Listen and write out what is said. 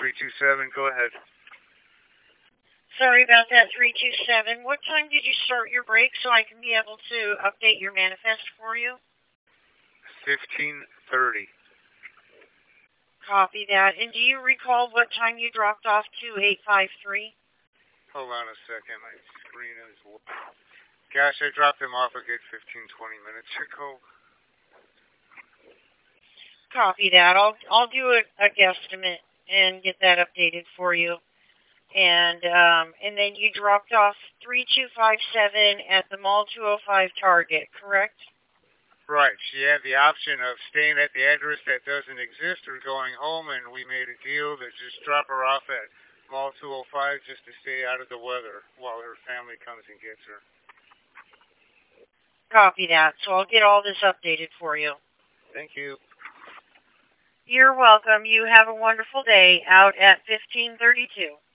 327, go ahead. Sorry about that, 327. What time did you start your break so I can be able to update your manifest for you? 15:30. Copy that. And do you recall what time you dropped off 2853? Hold on a second, my screen is... Gosh, I dropped him off a good 15-20 minutes ago. Copy that. I'll do a guesstimate and get that updated for you. And then you dropped off 3257 at the Mall 205 Target, correct? Right. She had the option of staying at the address that doesn't exist or going home, and we made a deal to just drop her off at Mall 205 just to stay out of the weather while her family comes and gets her. Copy that. So I'll get all this updated for you. Thank you. You're welcome. You have a wonderful day out at 1532.